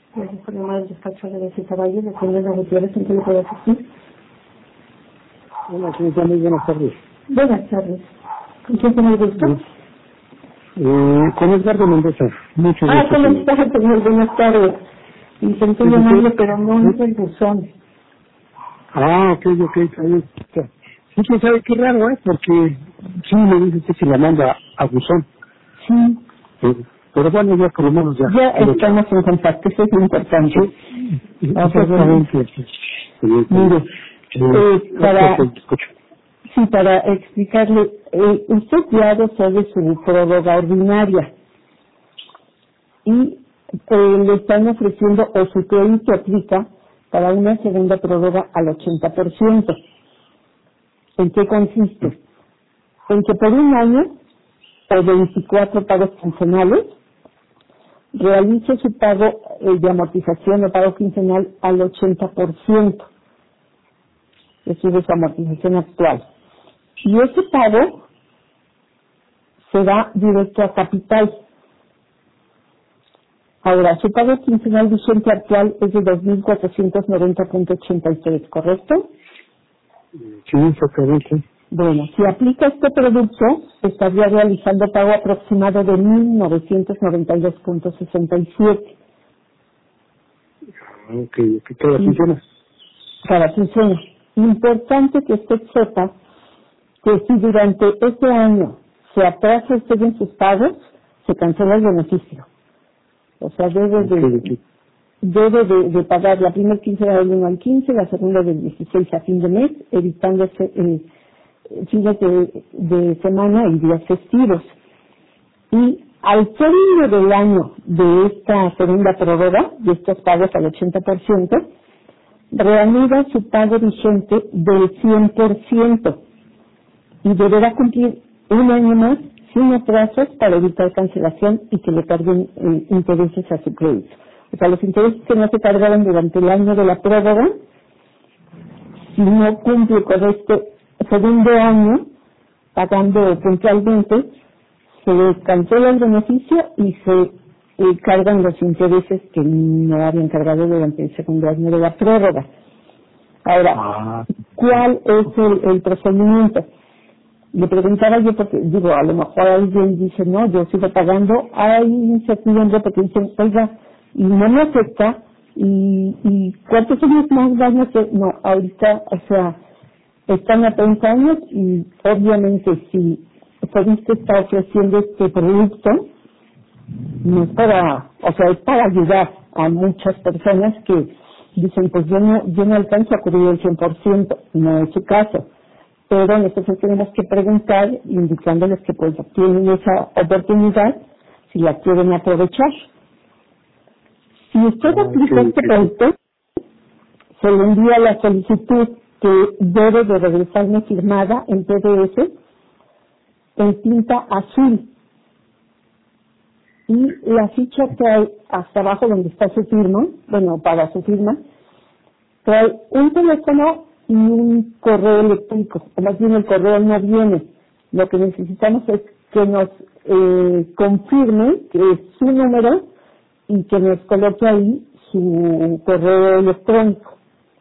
Gracias por llamar al despacho de Besita Valle, de Condena Gutiérrez, ¿en qué le puedo asistir? Hola, señorita, muy buenas tardes. Buenas tardes. ¿Con quién tengo el gusto? Con Edgardo Mendoza. Mucho gusto. ¿Cómo está, señor? Buenas tardes. Intenté llamarle, pero no entra el buzón. Ok, ahí está. Sí, pues sabe qué raro, porque sí me dice que se la manda a buzón. Sí. Pero bueno, ya por lo menos ya. Ya estamos en contacto, eso es importante. Exactamente. Mire, para explicarle, usted ya gozó de su prórroga ordinaria y le están ofreciendo o su crédito aplica para una segunda prórroga al 80%. ¿En qué consiste? En que por un año o 24 pagos quincenales realice su pago de amortización o pago quincenal al 80%, es decir, de su amortización actual. Y ese pago se da directo a capital. Ahora, su pago quincenal vigente actual es de 2.490.83, ¿correcto? Sí, exactamente. Bueno, si aplica este producto, estaría realizando pago aproximado de 1.992.67. Ok, cada quincena. Cada quincena. Importante que usted sepa que si durante este año se atrasa usted en sus pagos, se cancela el beneficio. O sea, debe de pagar la primera quincena del 1 al 15, la segunda del 16 a fin de mes, evitándose fines de semana y días festivos. Y al término del año de esta segunda prórroga, de estos pagos al 80%, reanuda su pago vigente del 100% y deberá cumplir un año más sin atrasos para evitar cancelación y que le carguen intereses a su crédito. O sea, los intereses que no se cargaron durante el año de la prórroga, si no cumple con este segundo año, pagando puntualmente, se cancela el beneficio y se cargan los intereses que no habían cargado durante el segundo año de la prórroga. Ahora, ¿cuál es el procedimiento? Le preguntaba yo porque, digo, a lo mejor alguien dice, no, yo sigo pagando, hay incertidumbre porque dicen, oiga, y no me afecta, y ¿cuántos años más van a hacer? No, ahorita, o sea, están a 30 años y obviamente si usted está ofreciendo este producto, no es para, o sea, es para ayudar a muchas personas que dicen, pues yo no alcanzo a cubrir el 100%, no es su caso. Pero nosotros tenemos que preguntar, indicándoles que pues tienen esa oportunidad si la quieren aprovechar. Si usted aplica este producto, se le envía la solicitud que debe de regresarme firmada en PDF en tinta azul. Y la ficha trae hasta abajo donde está su firma, bueno, para su firma, trae un teléfono y un correo electrónico, o más bien el correo no viene. Lo que necesitamos es que nos confirme que es su número y que nos coloque ahí su correo electrónico.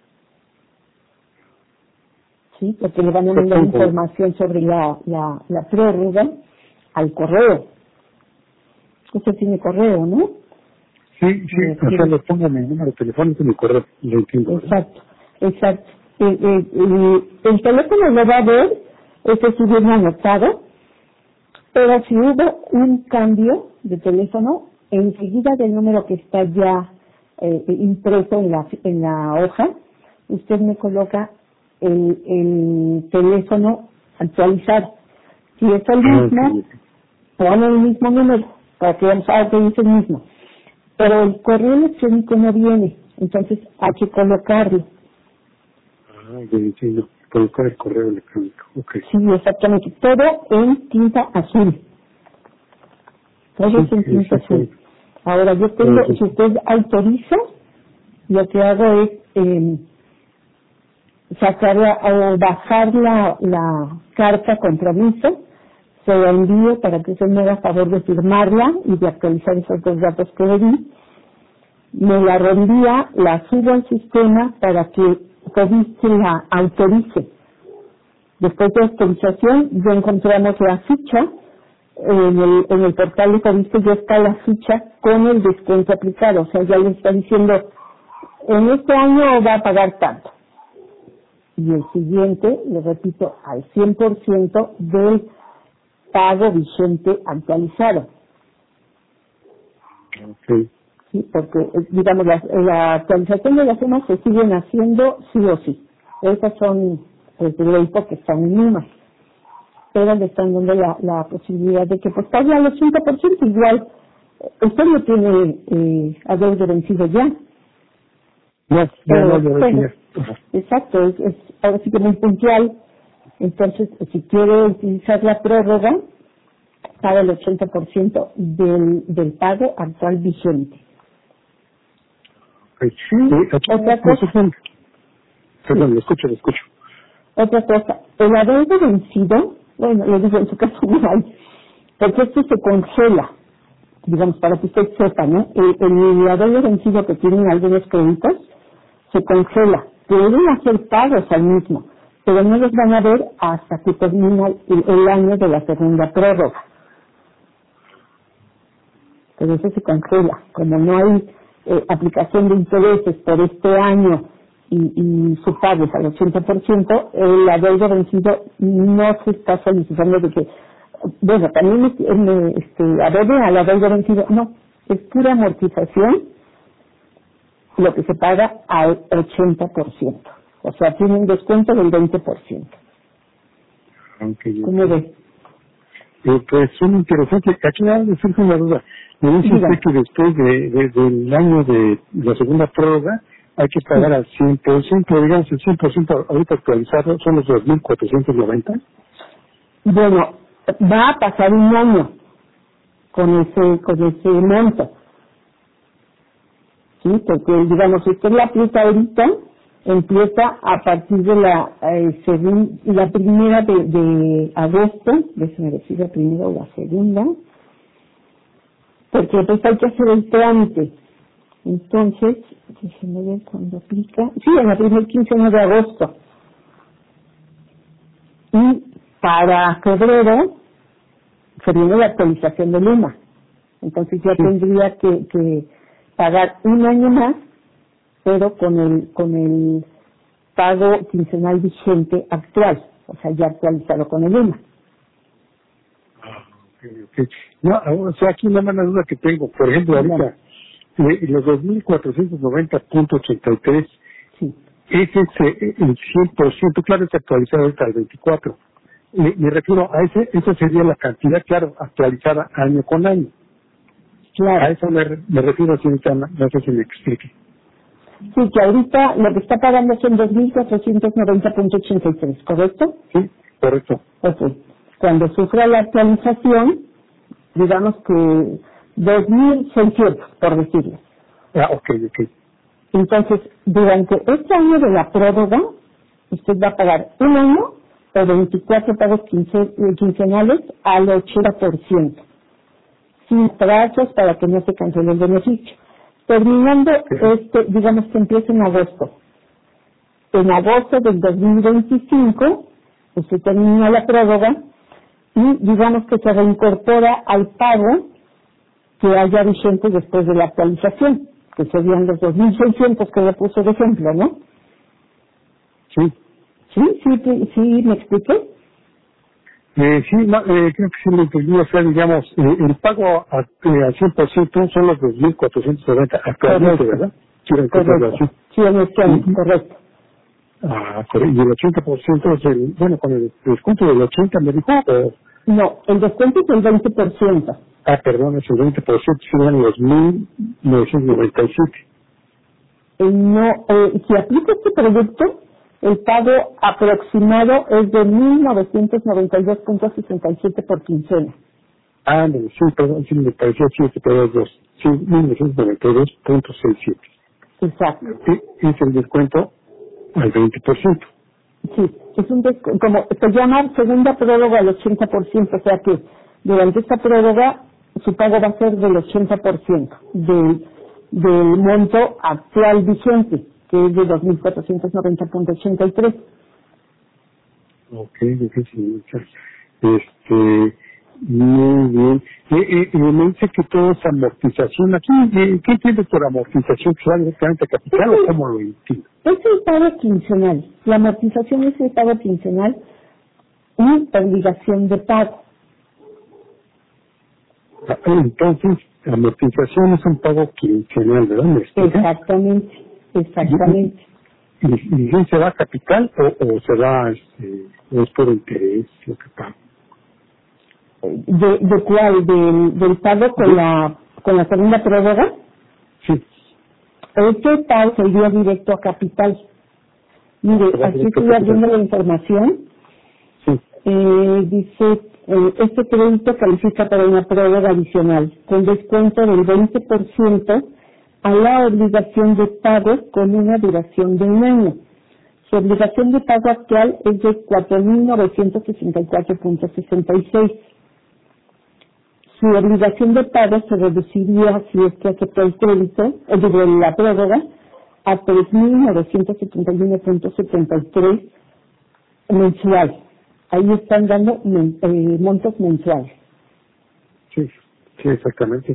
¿Sí? Porque le van a mandar información sobre la prórroga al correo. Usted tiene correo, ¿no? Sí, o sea, le pongo mi número telefónico y mi correo, lo entiendo. Exacto. El teléfono lo va a ver, este sí viene anotado, pero si hubo un cambio de teléfono, enseguida del número que está ya impreso en la hoja, usted me coloca el teléfono actualizado. Si es el mismo, pone el mismo número, para que veamos que es el mismo. Pero el correo electrónico no viene, entonces hay que colocarlo. Ya entiendo. Colocar el correo electrónico. Okay. Sí, exactamente. Todo en tinta azul. Todo es en tinta azul. Ahora, yo tengo, si usted autoriza, lo que hago es sacar o bajar la carta compromiso, se la envío para que usted me haga favor de firmarla y de actualizar esos dos datos que le di. me la reenvía, la subo al sistema para que Fobiste la autorice. Después de autorización, ya encontramos la ficha, en el portal de Fobiste ya está la ficha con el descuento aplicado, o sea, ya le está diciendo, en este año va a pagar tanto. Y el siguiente, le repito, al 100% del pago vigente actualizado. Okay. Sí, porque, digamos, la actualización de las sumas se siguen haciendo sí o sí. Esas son, pues, de ley porque están en UMA. Pero le están dando la posibilidad de que, pues, pague al 80% igual. Usted no tiene adeudo vencido ya. No, Bueno, exacto, es ahora sí que muy puntual. Entonces, si quiere utilizar la prórroga, paga el 80% del pago actual vigente. Okay. Otra cosa. Perdón, lo escucho. Otra cosa, el adeudo vencido, bueno, lo digo en su caso no hay, porque esto se congela, digamos, para que usted sepa, ¿no? El adeudo vencido que tienen algunos créditos se congela, pueden hacer pagos al mismo, pero no los van a ver hasta que termina el año de la segunda prórroga. Pero eso se congela, como no hay aplicación de intereses por este año y su pago es al 80%, el adeudo vencido no se está solicitando de que, bueno, también adeudo al adeudo vencido, no, es pura amortización lo que se paga al 80%, o sea, tiene un descuento del 20%. Okay. ¿Cómo ves? Pues son interesantes. Aquí me surge una duda. Me dice usted que después del año de la segunda prórroga hay que pagar al 100%, digamos el 100% ahorita actualizado son los 2.490. Bueno, va a pasar un año con ese monto. Sí, porque digamos, si usted la aplica ahorita, empieza a partir de la primera de agosto, déjeme decir la primera o la segunda, porque pues hay que hacer el trámite. Entonces, déjeme ver cuándo aplica. Sí, en la primera quincena de agosto. Y para febrero se viene la actualización de Luma. Entonces ya tendría que pagar un año más, pero con el pago quincenal vigente actual, o sea, ya actualizado con el Luma. Okay. No, o sea, aquí una mala duda que tengo, por ejemplo, ahorita, los 2.490.83, sí, ese es el 100%, claro, está actualizado ahorita al 24. Me refiero a esa sería la cantidad, claro, actualizada año con año. Claro. A eso me refiero, señorita, no sé si me explique. Sí, que ahorita lo que está pagando son 2.490.83, ¿correcto? Sí, correcto. Ok. Cuando sufra la actualización, digamos que 2.600, por decirlo. Ah, ok. Entonces, durante este año de la prórroga, usted va a pagar un año o 24 pagos quincenales al 80%, sin plazos para que no se cancele el beneficio. Terminando, digamos que empieza en agosto. En agosto del 2025, usted termina la prórroga y digamos que se reincorpora al pago que haya vigente después de la actualización, que serían los 2.600 que le puse de ejemplo, ¿no? Sí. ¿Sí me expliqué? Sí, no, creo que sí me entendí. O sea, digamos, el pago al 100% son los 2.490 actualmente, ¿verdad? Correcto. Sí, en este año, correcto. Ah, correcto. Y el 80% es con el descuento del 80% me dijo. No, el descuento es el 20%. Ah, perdón, es el 20%, serían los 1.997. Si aplica este producto, el pago aproximado es de 1.992.67 por quincena. Ah, no, sí, perdón, sí, me pareció 7, pero es 2. Sí, 1.992.67. Exacto. Es el descuento al 20%. Sí, es un como se llama segunda prórroga al 80%, o sea que durante esta prórroga su pago va a ser del 80% del del monto actual vigente, que es de 2.490.83. Ok, difícil. Muy bien. Me dice que todo es amortización. Aquí, ¿qué entiendes por amortización? ¿Que es directamente capital o cómo lo entiendo? Es el pago quincenal. La amortización es el pago quincenal y obligación de pago. Entonces, la amortización es un pago quincenal, ¿verdad? Exactamente. ¿Y si se va a capital o se va, o es por interés lo que paga? ¿De cuál? ¿Del pago con la segunda prórroga? Sí. Este pago sería directo a capital. Mire, aquí estoy abriendo la información. Sí. Dice, este crédito califica para una prórroga adicional, con descuento del 20% a la obligación de pago con una duración de 1 año. Su obligación de pago actual es de 4.964.66. Su obligación de pago se reduciría, si es que acepta el crédito, de la prórroga, a 3.971.73 mensual. Ahí están dando montos mensuales. Sí, exactamente.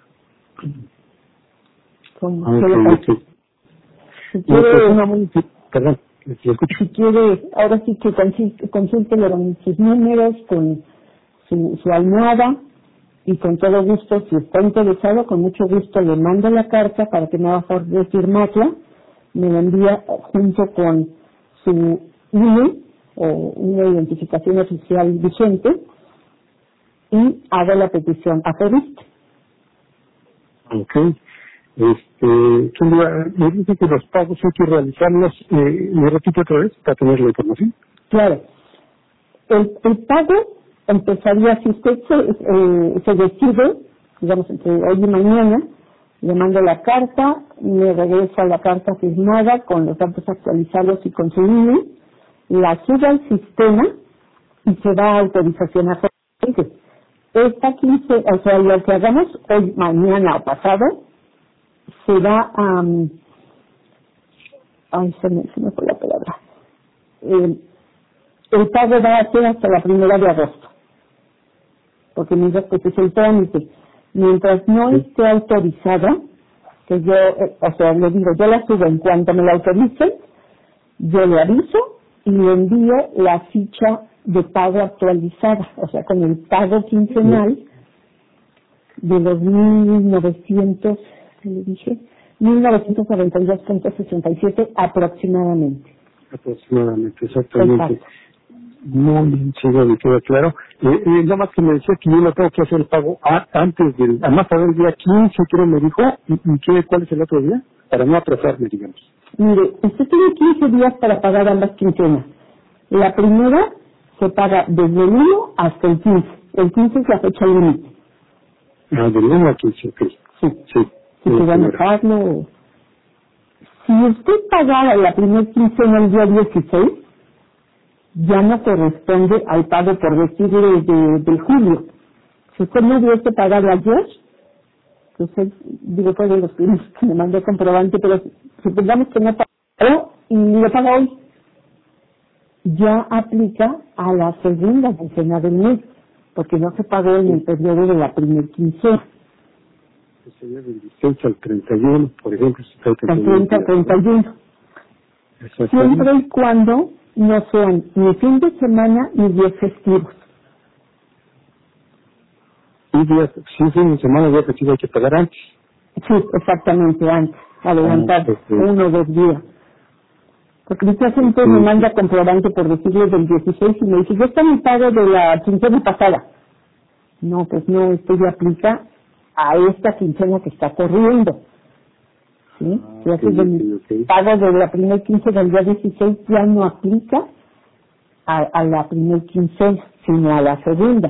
Si quiere, perdón, lo escucho. Si quiere, ahora sí que consúltelo con sus números, con su almohada, y con todo gusto, si está interesado, con mucho gusto le mando la carta para que me haga favor de firmarla, me la envía junto con su INE o una identificación oficial vigente y hago la petición a FEDIST. Ok. Me dice que los pagos hay que realizarlos, ¿me repito otra vez para tener la información? Claro. El pago empezaría, si usted se decide, digamos, entre hoy y mañana, le mando la carta, me regresa la carta firmada con los datos actualizados y con su INE, la sube al sistema y se va a autorización a FEDIST. Esta 15, o sea, lo que hagamos hoy, mañana o pasado, se va a... se me fue la palabra. El pago va a ser hasta la 1 de agosto, porque mientras que es el trámite, mientras no esté autorizada, que yo, le digo, yo la subo en cuanto me la autoricen, yo le aviso y le envío la ficha de pago actualizada, o sea, con el pago quincenal de los 1.900, ¿qué le dije? 1.992.67 aproximadamente. Aproximadamente, exactamente. Exacto. Muy bien, sí, me queda claro. Nada más que me decía que yo no tengo que hacer el pago antes del, además para el día 15, creo me dijo, ¿y cuál es el otro día? Para no atrasarme, digamos. Mire, usted tiene 15 días para pagar ambas quincenas. La primera se paga desde el 1 hasta el 15. El 15 es la fecha límite. Del 1 al 15, ok. Sí. Si se va a dejarlo. Si usted pagara la primera quincena el día 16, ya no corresponde al pago por decirle de julio. Si usted no hubiese pagado ayer, entonces, digo, fue de los primeros que me mandó comprobante, pero supongamos que no pagó y lo paga hoy, ya aplica a la segunda quincena del mes, porque no se pagó en el periodo de la primera quincena. Sería del 16 al 31, por ejemplo. Si está el 30 al 31. Siempre y cuando no sean ni fin de semana ni días festivos. Si es fin de semana, día festivo hay que pagar antes. Sí, exactamente, antes. Adelantar 1 o 2 días. Porque mucha gente me manda comprobante por decirles del 16 y me dice, ya está mi pago de la quincena pasada. No, pues no, esto ya aplica a esta quincena que está corriendo. ¿Sí? Si haces el pago de la primera quincena del día 16 ya no aplica a la primera quincena, sino a la segunda.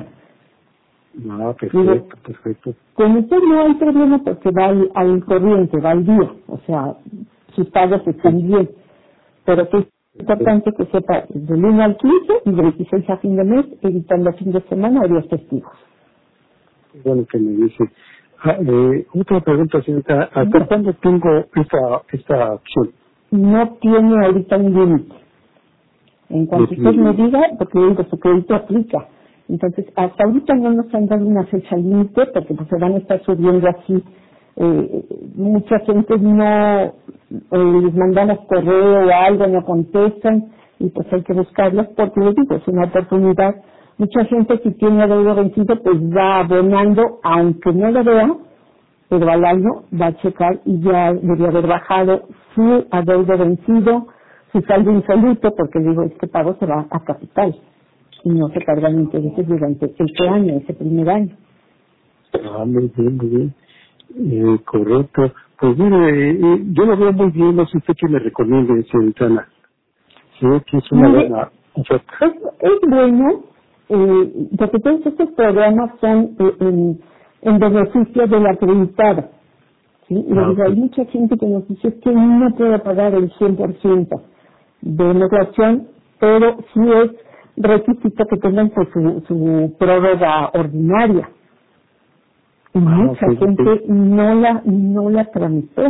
Perfecto. Con usted no hay problema porque va al corriente, va al día, o sea, sus pagos están bien. Pero sí es importante que sepa del 1 al 15 y del 16 a fin de mes, evitando fin de semana o días festivos. Bueno, que me dice. Otra pregunta, señorita. ¿Hasta cuándo tengo esta opción? No tiene ahorita un límite. En cuanto usted me diga, porque digo, su crédito aplica. Entonces, hasta ahorita no nos han dado una fecha límite, porque pues se van a estar subiendo así. Mucha gente no les mandamos correo o algo, no contestan, y pues hay que buscarlos, porque les digo, es una oportunidad. Mucha gente si tiene adeudo vencido, pues va abonando, aunque no lo vea, pero al año va a checar y ya debería haber bajado su adeudo vencido, su saldo insoluto, porque digo, este pago se va a capital y no se cargan intereses durante este año, ese primer año. Muy bien, muy bien. Correcto. Pues mire, yo lo veo muy bien, no sé usted qué me recomiende, señorita Ana. Creo que es una buena oferta. Es bueno, porque todos estos programas son en beneficio del acreditado. ¿Sí? Hay mucha gente que nos dice que no puede pagar el 100% de migración, pero sí es requisito que tengan pues, su prórroga ordinaria. Y mucha gente no la tramitó.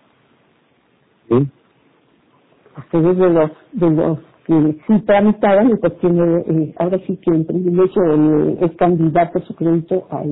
Ustedes de los que sí tramitaron, y pues tiene, ahora sí que el privilegio es candidato a su crédito a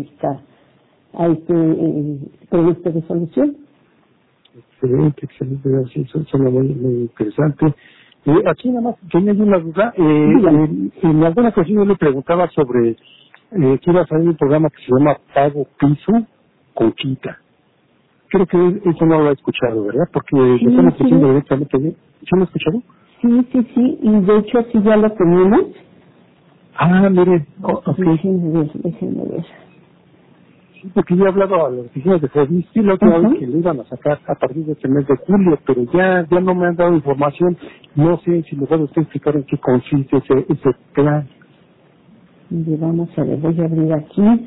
este proyecto de solución. Excelente, excelente, sí, suena muy interesante. Aquí nada más tenía yo una duda. En alguna ocasión yo le preguntaba sobre que iba a salir un programa que se llama Pago Piso Conquista. Creo que eso no lo he escuchado, ¿verdad? Porque lo están ofreciendo directamente. ¿Sí lo he escuchado? Sí, y de hecho sí ya lo tenemos. Mire, Déjenme ver. Sí, porque yo he hablado a las oficinas de Fobiste la otra vez que lo iban a sacar a partir de este mes de julio, pero ya no me han dado información. No sé si me puede usted explicar en qué consiste ese plan. Y vamos a ver, voy a abrir aquí.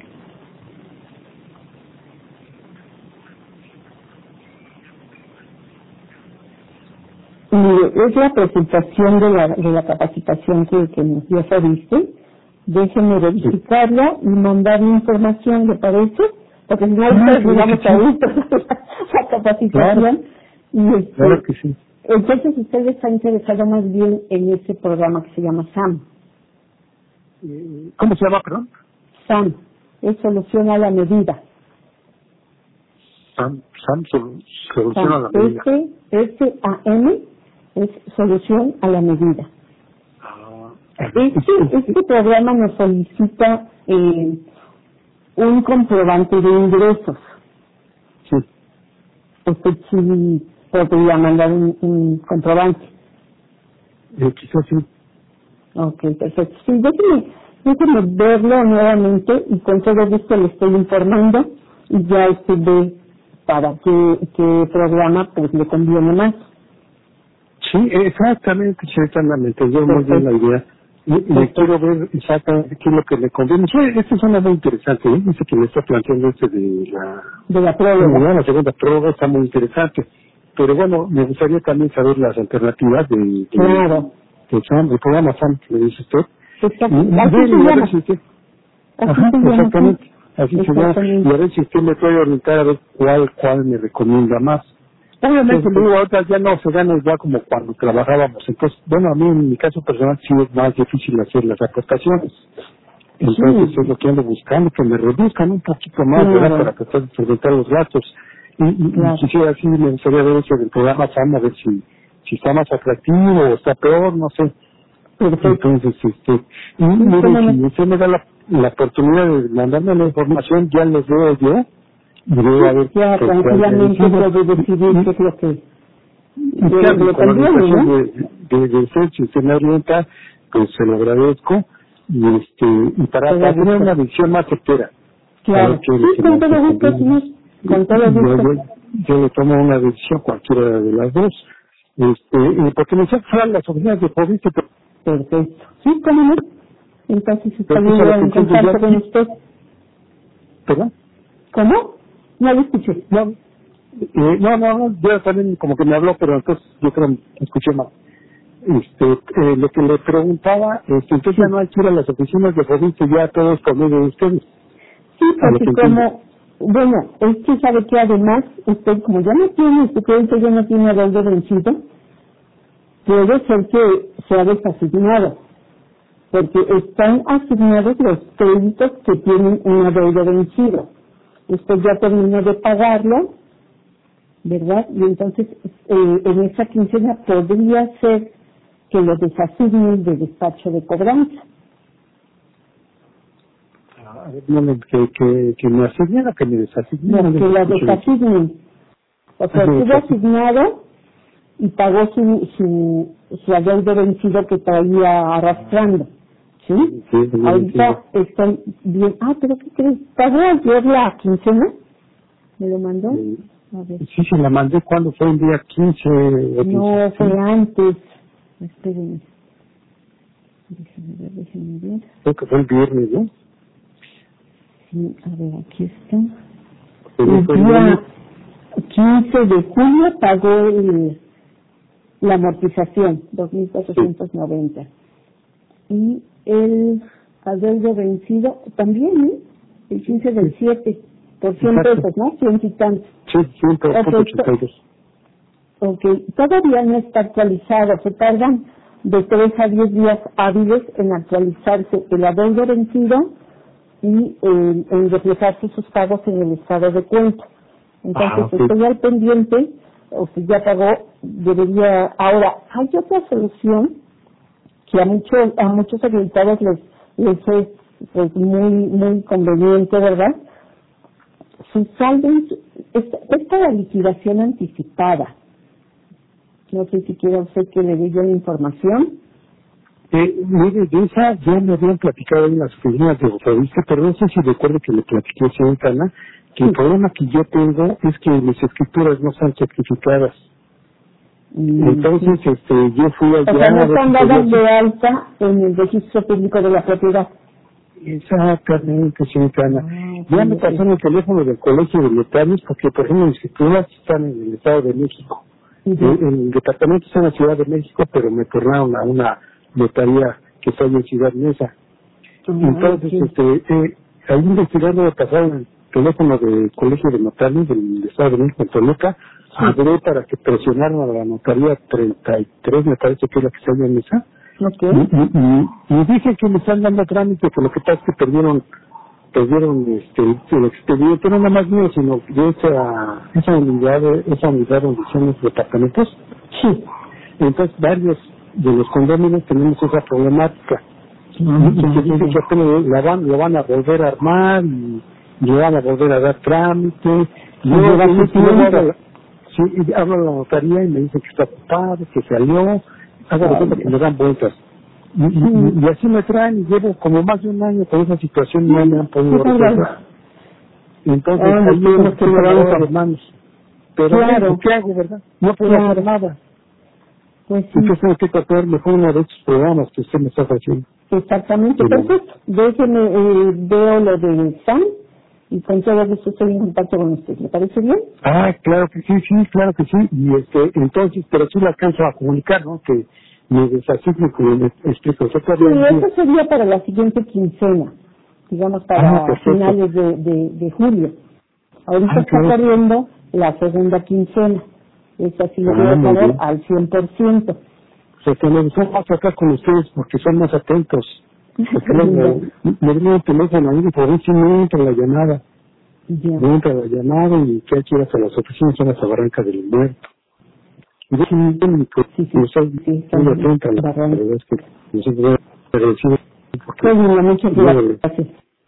Es la presentación de la capacitación que nos dio Fobiste. Déjenme verificarla y mandarle información, ¿le parece? Porque si no, vamos a ver la capacitación. Claro. Claro que sí. Entonces, usted está interesado más bien en ese programa que se llama SAM. ¿Cómo se llama, perdón? SAM, es solución a la medida. SAM, solución a la medida. SAM es solución a la medida. Este programa nos solicita un comprobante de ingresos. Sí. Usted sí podría mandar un comprobante. Quizás sí. Ok, perfecto. Sí, déjeme verlo nuevamente y con todo gusto le estoy informando y ya usted ve para qué programa pues le conviene más. Sí, exactamente, ciertamente, yo muy bien la idea. Le quiero ver exactamente qué es lo que le conviene. Sí, esto suena muy interesante, ¿eh? Dice que le está planteando de la prórroga. La segunda prórroga está muy interesante. Pero bueno, me gustaría también saber las alternativas del programa SAM, que le dice usted. Exactamente. Exactamente. Así se llama. Y a ver si usted me puede orientar a ver cuál me recomienda más. Obviamente, luego ahorita ya no se gana ya como cuando trabajábamos. Entonces, bueno, a mí en mi caso personal sí es más difícil hacer las aportaciones. Entonces es lo que ando buscando, que me reduzcan un poquito más, ¿verdad? Para que puedan solventar los gastos. Y quisiera así, me gustaría ver eso del programa SAM, a ver si está más atractivo o está peor, no sé. Entonces, mire, si usted me da la oportunidad de mandarme la información, ya les veo yo. Y voy a ver tranquilamente puede decidir qué es lo que le conviene, ¿no? De usted, si usted me orienta, pues se lo agradezco. Y para tener una visión más certera. Claro, sí, con todo gusto, sí. Con todo gusto. Yo le tomo una decisión, cualquiera de las dos. Porque me sacan las oficinas de Fobiste. Perfecto. Sí, cómo no. Entonces estamos en contacto con usted. ¿Perdón? ¿Cómo? No lo escuché. No, yo también como que me habló, pero entonces yo creo que escuché mal. Lo que le preguntaba, entonces ya no hay que ir a las oficinas de Fobiste, ya todos por medio de ustedes. Sí, porque Bueno, es que sabe que además usted, como ya no tiene, su crédito ya no tiene adeudo vencido, puede ser que sea desasignado, porque están asignados los créditos que tienen un adeudo vencido. Usted ya terminó de pagarlo, ¿verdad? Y entonces en esa quincena podría ser que lo desasignen de despacho de cobranza. Que me asignen o que me desasignen. No, que la desasignen. O sea, estuvo asignado y pagó su adeudo vencido que traía arrastrando. ¿Sí? Sí, ahorita estoy bien. Ah, pero ¿qué crees? ¿Pagó ayer la quincena? ¿Me lo mandó? Sí. A ver. Sí, se la mandé cuando fue el día 15 o 15. No, fue antes. Espérenme. Déjenme ver. Creo que fue el viernes, ¿no? Sí, a ver, aquí está. El día 15 de julio pagó la amortización, 2.490. Sí. Y el adeudo vencido también, ¿eh? El 15 del 7, por 100 pesos, ¿no? 100 y tantos. Sí, 182. Ok, todavía no está actualizado, se tardan de 3 a 10 días hábiles en actualizarse el adeudo vencido y en reflejarse sus pagos en el estado de cuenta. Entonces, estoy al pendiente, usted ya pagó, debería... Ahora, hay otra solución que a muchos agricultores les es pues, muy conveniente, ¿verdad? Sus saldos, esta la liquidación anticipada. No sé si quiere usted que le dé yo la información. Mire, de esa ya me habían platicado en las oficinas de Botavista, pero no sé si recuerdo que le platiqué, señorita Ana, que el problema que yo tengo es que mis escrituras no están certificadas. Entonces, yo fui allá... O sea, no están dadas de alta en el registro público de la propiedad. Exactamente, señorita Ana. Ya me pasaron el teléfono del Colegio de Notarios porque, por ejemplo, mis escrituras están en el Estado de México. El departamento está en la Ciudad de México, pero me tornaron a una notaría que está en Ciudad Mesa. Entonces, ahí investigando me pasaron el teléfono del Colegio de Notarios del Estado de México en Toluca, hablé para que presionaran a la notaría 33, me parece que es la que está en Mesa. Y dije que me están dando trámite, que lo que pasa es que perdieron el expediente, no nada más mío, sino de esa unidad donde son los departamentos. Sí. Entonces, varios de los condóminos tenemos esa problemática. Y se dice que apenas lo van a volver a armar y le van a volver a dar trámite. Y hablo a la notaría y me dicen que está ocupado, que salió, hago de cuenta que me dan vueltas. Y así me traen y llevo como más de un año con esa situación y no me han podido resolver. Entonces, ahí tenemos que lavar las manos. Pero, claro, ¿qué hago, verdad? No puedo hacer nada. Pues sí. Entonces tengo que tratar mejor uno de estos programas que usted me está haciendo. Exactamente, perfecto. Déjeme, veo lo del SAN y con todo gusto estoy en contacto con usted. ¿Le parece bien? Claro que sí, claro que sí. Y entonces, pero sí le alcanzo a comunicar, ¿no? Que me desasigne, como me explico. Sí, eso sería para la siguiente quincena, digamos para finales de julio. Ahorita está corriendo la segunda quincena. Esa sí lo voy a pagar al 100%. O sea, que me gustó más acá con ustedes porque son más atentos. Porque me dio un teléfono ahí y por eso no entra la llamada. No entra la llamada y que hay que ir hasta las oficinas, son las Barranca del Muerto. Y yo soy muy muy atenta a la verdad es que nosotros agradecidos. Muchas gracias.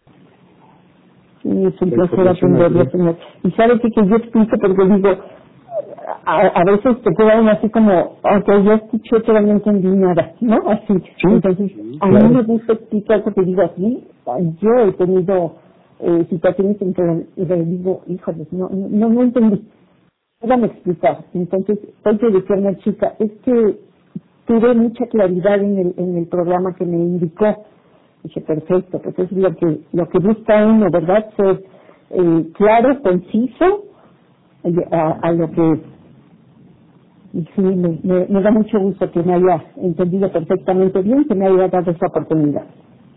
Es un placer atenderlo, señor. Y sabe que yo explico porque digo, a veces te quedan así como, aunque yo escuché pero no entendí nada, ¿no? Así. Sí, entonces, a mí me gusta explicar porque digo así, yo he tenido situaciones en que digo, híjoles, no entendí. Déjame explicar. Entonces, hoy te decía una chica, es que tuve mucha claridad en el programa que me indicó. Dije, perfecto, pues es lo que busca uno, ¿verdad? Ser claro, conciso, a lo que es. Y sí, me da mucho gusto que me haya entendido perfectamente bien, que me haya dado esa oportunidad.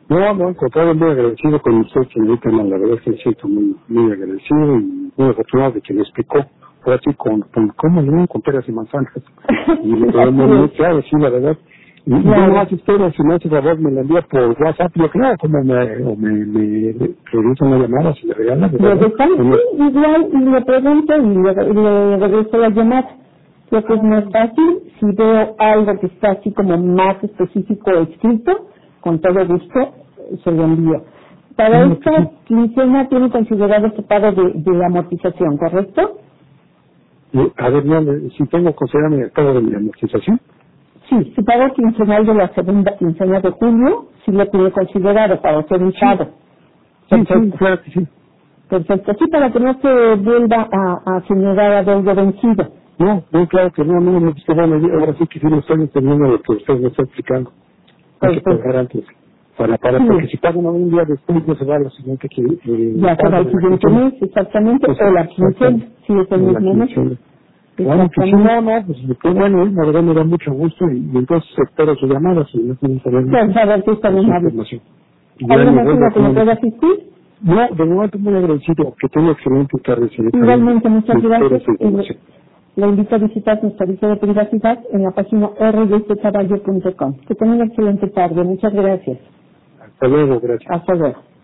No, al contrario, muy agradecido con usted, señorita, la verdad es que me siento muy agradecido y muy afortunado de que me explicó, ahora sí, con cómo no con peras y manzanas. Y me quedó muy claro, sí, la verdad. Y yo no más espero, si me hace favor, me la envía por WhatsApp, yo creo, como me regresa una llamada, si le regala, Lo dejan, sí, igual, y le pregunto y le regreso la llamada. Creo que es más fácil, si veo algo que está así como más específico escrito, con todo gusto, se lo envío. Para esta quincena tiene considerado su pago de amortización, ¿correcto? A ver, no, si tengo considerado el pago de mi amortización. Sí, su pago quincenal de la segunda quincena de julio, sí lo tiene considerado para hacer un pago. Sí, claro que sí. Perfecto, sí, para que no se vuelva a generar adeudo vencido. No, claro que no, es que bueno, ahora sí que sí lo estoy entendiendo lo que usted me está explicando. Hay que pagar antes, porque si pagan un día después no se va a lo siguiente que... ya se va el siguiente mes, exactamente, o la quincena, si es el mismo mes. Bueno, pues pues bueno, la verdad me da mucho gusto y entonces espero su llamada, si no tienen problema. Pues a ver si está bien hablo. ¿Algo más en lo que me pueda asistir? No, de momento muy agradecido, que tenga excelente tarde, señorita. Igualmente, muchas gracias. Le invito a visitar nuestro servicio de privacidad en la página rdccaballo.com. Que tenga una excelente tarde. Muchas gracias. Hasta luego, gracias. Hasta luego.